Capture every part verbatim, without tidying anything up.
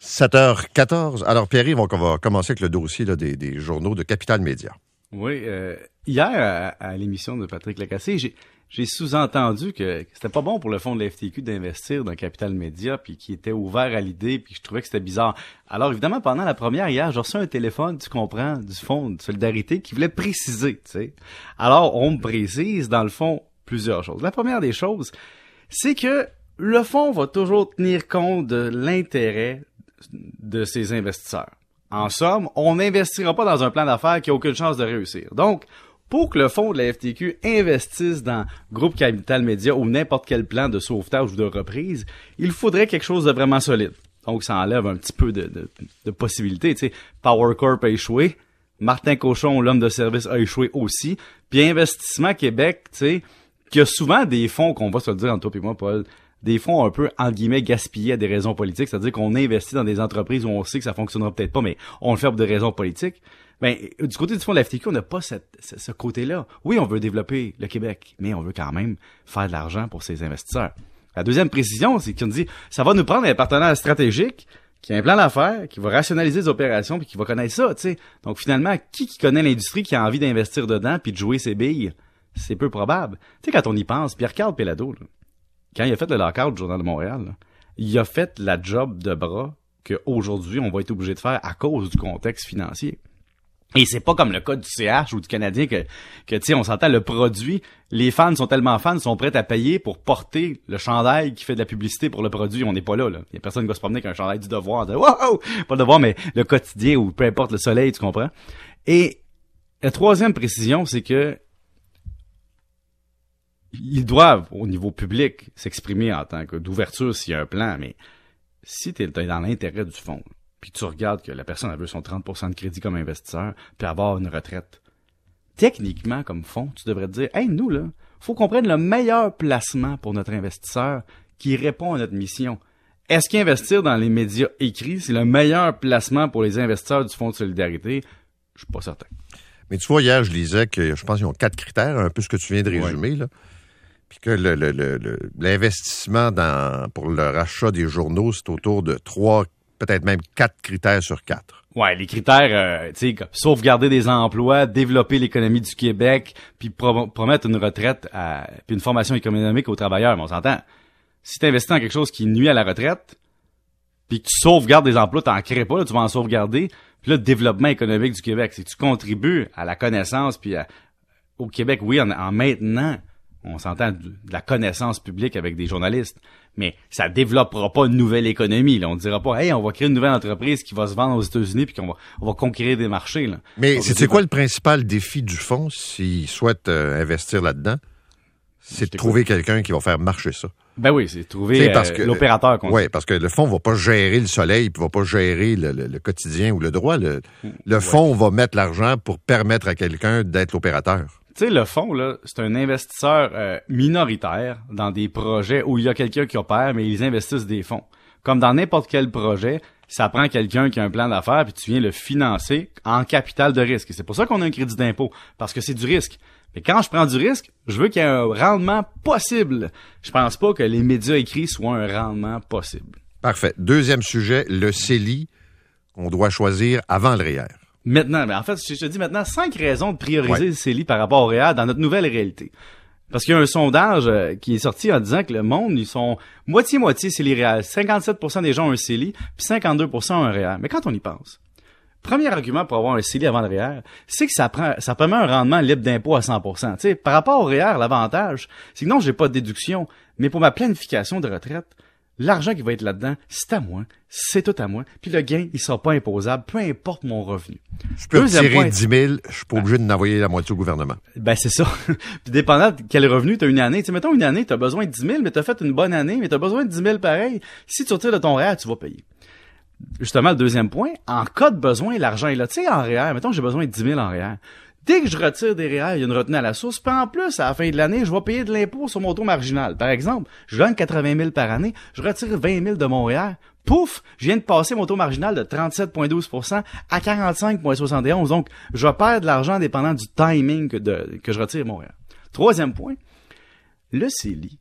sept heures quatorze. Alors, Pierre-Yves, on va commencer avec le dossier là, des, des journaux de Capital Média. Oui. Euh, hier, à, à l'émission de Patrick Lagacé, j'ai, j'ai sous-entendu que c'était pas bon pour le fonds de la F T Q d'investir dans Capital Média, puis qu'il était ouvert à l'idée, puis je trouvais que c'était bizarre. Alors, évidemment, pendant la première hier, j'ai reçu un téléphone, tu comprends, du fonds de solidarité qui voulait préciser, tu sais. Alors, on me précise, dans le fond, plusieurs choses. La première des choses, c'est que le fonds va toujours tenir compte de l'intérêt de ses investisseurs. En somme, on n'investira pas dans un plan d'affaires qui a aucune chance de réussir. Donc, pour que le fonds de la F T Q investisse dans Groupe Capital Média ou n'importe quel plan de sauvetage ou de reprise, il faudrait quelque chose de vraiment solide. Donc, ça enlève un petit peu de, de, de possibilités. Tu sais, Power Corp a échoué, Martin Cochon, l'homme de service, a échoué aussi, puis Investissement Québec, tu sais, qui a souvent des fonds, qu'on va se le dire entre toi et moi, Paul, des fonds un peu, entre guillemets, gaspillés à des raisons politiques, c'est-à-dire qu'on investit dans des entreprises où on sait que ça fonctionnera peut-être pas, mais on le fait pour des raisons politiques. Ben, du côté du fonds de la F T Q, on n'a pas cette, ce, ce côté-là. Oui, on veut développer le Québec, mais on veut quand même faire de l'argent pour ses investisseurs. La deuxième précision, c'est qu'on dit, ça va nous prendre un partenaire stratégique qui a un plan d'affaires, qui va rationaliser les opérations puis qui va connaître ça, tu sais. Donc, finalement, qui qui connaît l'industrie, qui a envie d'investir dedans puis de jouer ses billes? C'est peu probable. Tu sais, quand on y pense, Pierre-Carl Péladeau, là, quand il a fait le lockout du Journal de Montréal, là, il a fait la job de bras qu'aujourd'hui, on va être obligé de faire à cause du contexte financier. Et c'est pas comme le cas du C H ou du Canadien que, que tu sais, on s'entend, le produit, les fans sont tellement fans, sont prêts à payer pour porter le chandail qui fait de la publicité pour le produit. On n'est pas là, là. Il y a personne qui va se promener avec un chandail du Devoir, de wow! Pas le Devoir, mais le Quotidien ou peu importe, le Soleil, tu comprends? Et la troisième précision, c'est que ils doivent, au niveau public, s'exprimer en tant que d'ouverture s'il y a un plan, mais si t'es, t'es dans l'intérêt du fonds, puis tu regardes que la personne a veut son trente pour cent de crédit comme investisseur, puis avoir une retraite, techniquement, comme fonds, tu devrais te dire, hey, nous, là, faut qu'on prenne le meilleur placement pour notre investisseur qui répond à notre mission. Est-ce qu'investir dans les médias écrits, c'est le meilleur placement pour les investisseurs du Fonds de solidarité? Je suis pas certain. Mais tu vois, hier, je lisais que, je pense qu'ils ont quatre critères, un peu ce que tu viens de résumer, ouais. là. Puis que le, le, le, le, l'investissement dans, pour le rachat des journaux, c'est autour de trois, peut-être même quatre critères sur quatre. Ouais, les critères, euh, tu sais, sauvegarder des emplois, développer l'économie du Québec, puis pro- promettre une retraite, à, puis une formation économique aux travailleurs. Mais on s'entend. Si tu investis dans quelque chose qui nuit à la retraite, puis que tu sauvegardes des emplois, t'en crées pas, là, tu vas en sauvegarder. Puis là, le développement économique du Québec, c'est que tu contribues à la connaissance, puis à, au Québec, oui, en, en maintenant. On s'entend de la connaissance publique avec des journalistes, mais ça développera pas une nouvelle économie. Là. On ne dira pas, hey, on va créer une nouvelle entreprise qui va se vendre aux États-Unis puis qu'on va, on va conquérir des marchés. Là. Mais c'est, c'est quoi le principal défi du fonds s'il souhaite euh, investir là-dedans? C'est de trouver quelqu'un qui va faire marcher ça. Ben oui, c'est trouver parce euh, que, l'opérateur. Oui, parce que le fonds va pas gérer le Soleil puis va pas gérer le, le, le quotidien ou le droit. Le, le fonds ouais. va mettre l'argent pour permettre à quelqu'un d'être l'opérateur. Tu sais, le fonds, là, c'est un investisseur euh, minoritaire dans des projets où il y a quelqu'un qui opère, mais ils investissent des fonds. Comme dans n'importe quel projet, ça prend quelqu'un qui a un plan d'affaires, puis tu viens le financer en capital de risque. Et c'est pour ça qu'on a un crédit d'impôt, parce que c'est du risque. Mais quand je prends du risque, je veux qu'il y ait un rendement possible. Je pense pas que les médias écrits soient un rendement possible. Parfait. Deuxième sujet, le C E L I qu'on doit choisir avant le R E E R. Maintenant, mais en fait, je te dis maintenant cinq raisons de prioriser ouais. le C E L I par rapport au R E E R dans notre nouvelle réalité. Parce qu'il y a un sondage euh, qui est sorti en disant que le monde, ils sont moitié-moitié C E L I R E E R. cinquante-sept pour cent des gens ont un C E L I, puis cinquante-deux pour cent ont un R E E R. Mais quand on y pense, premier argument pour avoir un C E L I avant le R E E R, c'est que ça prend, ça permet un rendement libre d'impôt à cent pour cent. Tu sais, par rapport au R E E R, l'avantage, c'est que non, j'ai pas de déduction, mais pour ma planification de retraite, l'argent qui va être là-dedans, c'est à moi, c'est tout à moi, puis le gain, il sera pas imposable, peu importe mon revenu. Je peux Deuxième tirer point, dix mille, je suis pas obligé de n'envoyer la moitié au gouvernement. Ben, c'est ça. Puis dépendant de quel revenu t'as une année, tu sais, mettons une année, t'as besoin de dix mille, mais t'as fait une bonne année, mais t'as besoin de dix mille pareil. Si tu retires de ton R E E R, tu vas payer. Justement, le deuxième point, en cas de besoin, l'argent est là. Tu sais, en R E E R, mettons que j'ai besoin de dix mille en R E E R. Dès que je retire des R E E R, il y a une retenue à la source. Puis en plus, à la fin de l'année, je vais payer de l'impôt sur mon taux marginal. Par exemple, je gagne quatre-vingt mille par année, je retire vingt mille de mon R E E R. Pouf! Je viens de passer mon taux marginal de trente-sept virgule douze pour cent à quarante-cinq virgule soixante et onze. Donc, je perds de l'argent dépendant du timing que, de, que je retire mon R E E R. Troisième point, le C E L I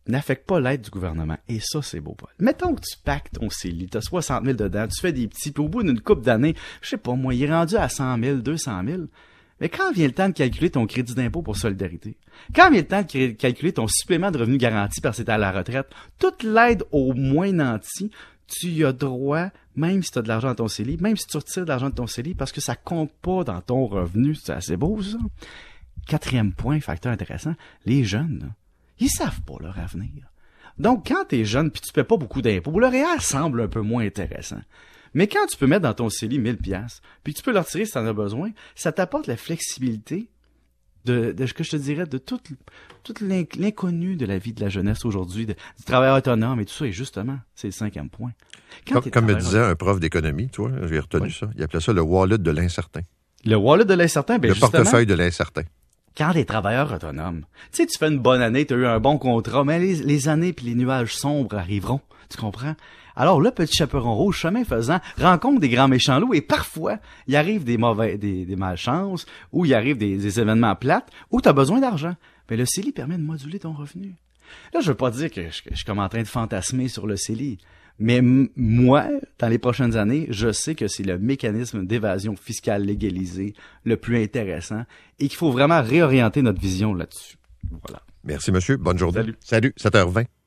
n'affecte pas l'aide du gouvernement. Et ça, c'est beau, Paul. Mettons que tu packs ton C E L I, t'as soixante mille dedans, tu fais des petits, puis au bout d'une couple d'années, je sais pas, moi, il est rendu à cent mille, deux cent mille. Mais quand vient le temps de calculer ton crédit d'impôt pour solidarité, quand vient le temps de calculer ton supplément de revenu garanti parce que t'es à la retraite, toute l'aide au moins nanti, tu y as droit, même si tu as de l'argent dans ton C E L I, même si tu retires de l'argent de ton C E L I, parce que ça compte pas dans ton revenu. C'est assez beau, ça. Quatrième point, facteur intéressant, les jeunes, là, ils savent pas leur avenir. Donc, quand t'es jeune puis tu paies pas beaucoup d'impôts, le réel semble un peu moins intéressant. Mais quand tu peux mettre dans ton C E L I mille piastres, puis que tu peux le retirer si tu en as besoin, ça t'apporte la flexibilité de, de ce que je te dirais, de tout, tout l'inconnu de la vie de la jeunesse aujourd'hui, de, du travail autonome et tout ça. Et justement, c'est le cinquième point. Quand comme comme me disait un prof d'économie, tu vois, j'ai retenu oui. ça, il appelait ça le wallet de l'incertain. Le wallet de l'incertain, ben Le portefeuille de l'incertain. Quand t'es travailleur autonome, tu sais, tu fais une bonne année, tu as eu un bon contrat, mais les, les années puis les nuages sombres arriveront, tu comprends? Alors le petit chaperon rouge, chemin faisant, rencontre des grands méchants loups et parfois, il arrive des mauvais, des, des malchances, ou il arrive des, des événements plates, où tu as besoin d'argent. Mais le C E L I permet de moduler ton revenu. Là, je veux pas dire que je, que je suis comme en train de fantasmer sur le C E L I, mais m- moi, dans les prochaines années, je sais que c'est le mécanisme d'évasion fiscale légalisé le plus intéressant et qu'il faut vraiment réorienter notre vision là-dessus. Voilà. Merci, monsieur. Bonne journée. Salut. Salut, sept heures vingt.